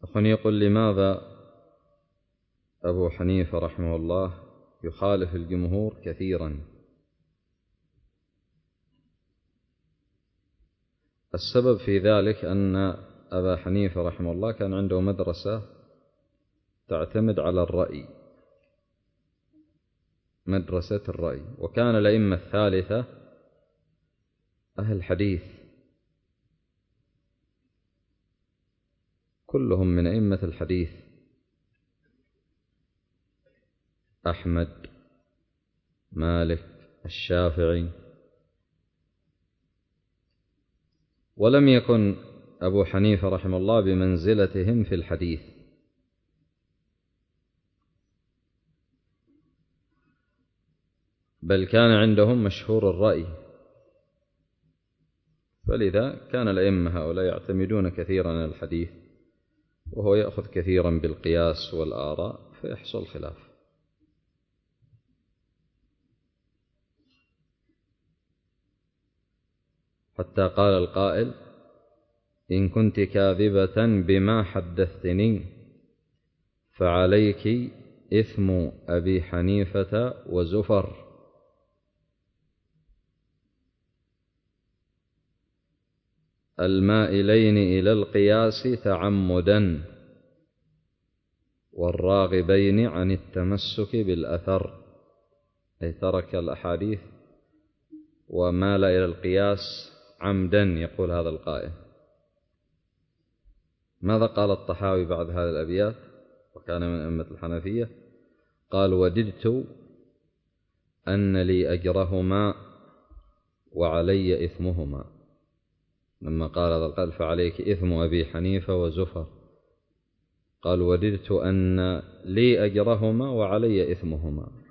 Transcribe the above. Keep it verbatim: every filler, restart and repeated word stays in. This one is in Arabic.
أخونا يقول: لماذا أبو حنيفة رحمه الله يخالف الجمهور كثيرا؟ السبب في ذلك أن أبا حنيفة رحمه الله كان عنده مدرسة تعتمد على الرأي، مدرسة الرأي، وكان الأئمة الثالثة أهل حديث كلهم من أئمة الحديث: أحمد، مالك، الشافعي. ولم يكن أبو حنيفة رحمه الله بمنزلتهم في الحديث، بل كان عندهم مشهور الرأي، فلذا كان الأئمة هؤلاء يعتمدون كثيرا على الحديث، وهو يأخذ كثيرا بالقياس والآراء، فيحصل خلاف. حتى قال القائل: إن كنت كاذبة بما حدثتني فعليك إثم أبي حنيفة وزفر. المائلين إلى القياس تعمدا، والراغبين عن التمسك بالأثر. أي ترك الأحاديث ومال إلى القياس عمدا، يقول هذا القائل. ماذا قال الطحاوي بعد هذه الأبيات وكان من أئمة الحنفية؟ قال: وددت أن لي أجرهما وعلي إثمهما. لما قال هذا القائل: فعليك إثم أبي حنيفة وزفر، قال: وددت أن لي أجرهما وعلي إثمهما.